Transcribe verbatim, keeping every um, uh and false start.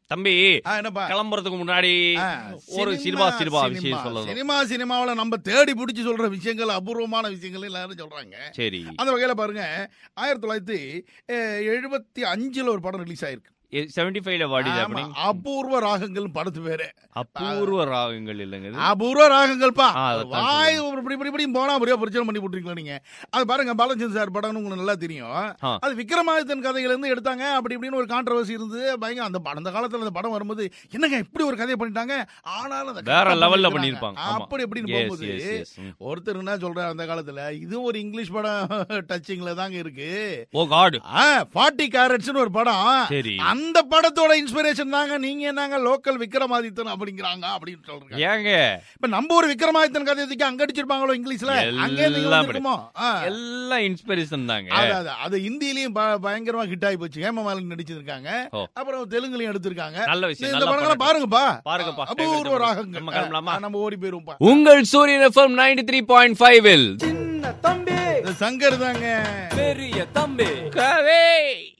தம்பி கிளம்புறதுக்கு முன்னாடி ஒரு சினிமா சினிமா விஷயம் சொல்லணும். சினிமா சினிமாவில நம்ம தேடி பிடிச்சி சொல்ற விஷயங்கள் அபூர்வமான விஷயங்கள் எல்லாரும் சொல்றாங்க. சரி, அந்த வகையில பாருங்க, ஆயிரத்தி தொள்ளாயிரத்தி எழுபத்தி அஞ்சுல ஒரு படம் ரிலீஸ் ஆயிருக்கு. அபூர்வ ராகங்கள் படத்து பேரு. அபூர்வ ராகங்கள் இல்லங்க, அபூர்வ ராகங்கள் பா. வாய் இப்படி இப்படி இப்படி போனா அப்படியே பிரச்சனை பண்ணி போட்டுருக்கீங்களா நீங்க? அது பாருங்க, பாலச்சந்திரன் சார் படம்னு உங்களுக்கு நல்லா தெரியும். அது விக்ரமாதித்தன் கதையில இருந்து எடுத்தாங்க. அப்படி இப்படின்னு ஒரு கான்ட்ரவர்சி இருந்தது. பயங்கர அந்த அந்த காலத்துல அந்த படம் வரும்போது என்னங்க இப்படி ஒரு கதையை பண்ணிட்டாங்க, ஆனாலும் வேற லெவல்ல பண்ணிருப்பாங்க. அப்படி இப்படின்னு போகும்போது ஒருத்தர் என்ன சொல்ற, அந்த காலத்துல இது ஒரு இங்கிலீஷ் படம் டச்சிங்ல தாங்க இருக்கு. ஓ காட், ஃபார்ட்டி கேரட்ஸ்னு ஒரு படம். சரி, அந்த படத்தோட இன்ஸ்பிரேஷன் தாங்க நீங்க என்னங்க லோக்கல் விக்ரமாதித்தன் அப்படிங்கறாங்க அப்படின்னு சொல்றாங்க. ஏங்க இப்ப நம்ம ஒரு விக்ரமாதித்தன் கதையை தூக்கி அங்க அடிச்சிருப்பாங்களோ இங்கிலீஷ்ல, அங்க இருக்குமோ எல்லாம் இன்ஸ்பிரேஷன் தாங்க. அது அது ஹிந்திலயும் பயங்கரமா ஹிட் ஆகி போச்சு. ஹேமமாலினி நடிச்சிருக்காங்க, அப்புறம் தெலுங்குலயும் எடுத்திருக்காங்க. நல்ல விஷயம். இந்த படங்களை பாருங்கப்பா, பாருங்கப்பா. அபூர்வ ராகங்கள். நம்ம ஓடி போயிருவோம்பா. உங்கள் Suryan FM ninety three point five இல் சின்ன தம்பி சங்கர் தாங்க பெரிய தம்பி கவே.